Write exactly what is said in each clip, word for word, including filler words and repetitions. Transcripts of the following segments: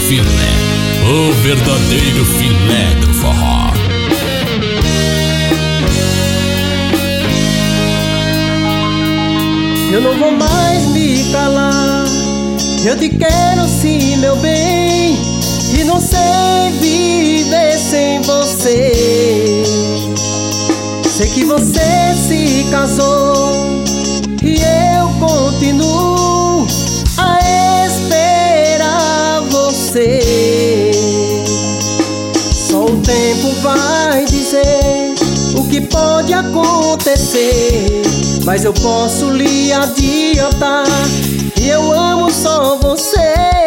filé, o verdadeiro filé do forró. Eu não vou mais me calar, eu te quero sim, meu bem, e não sei viver sem você. Sei que você se casou e eu continuo a esperar você. Só o tempo vai dizer o que pode acontecer, mas eu posso lhe adiantar que eu amo só você.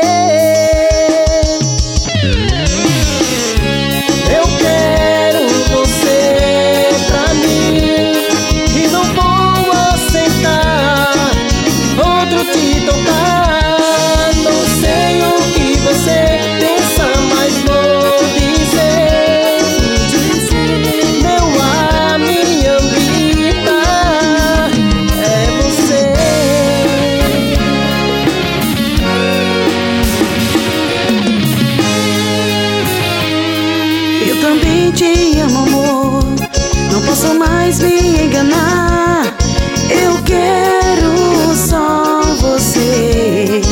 Eu quero você pra mim e não vou aceitar outro te tocar. Não sei o que você pensa, mas vou dizer: meu ar, minha vida é você. Eu também te amo, amor, não posso mais me enganar. Eu quero só você.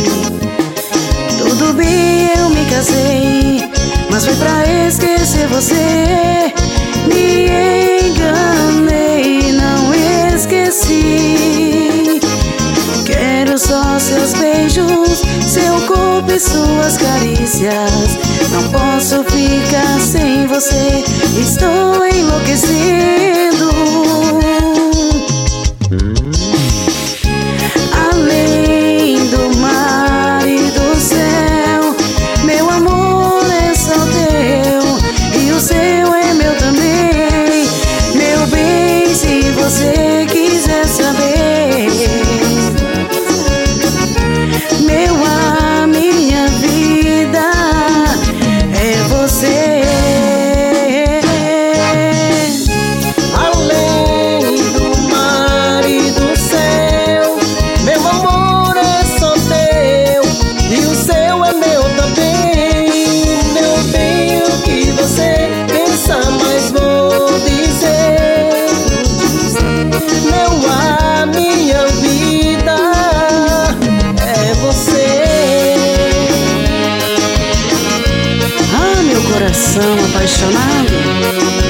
Tudo bem, eu me casei, mas foi pra esquecer você. Me enganei, não esqueci. Quero só seus beijos, seu corpo e suas carícias. Não posso ficar sem você, estou enlouquecendo. Além do mar e do céu, meu amor é só teu e o seu é meu também. Meu bem, se você quiser saber, meu ar, minha vida é você. Além do mar e do céu, meu amor é só teu e o seu é meu também. Meu bem, o que você pensa, mas vou dizer: meu ar, minha vida é você. Ah, meu coração apaixonado,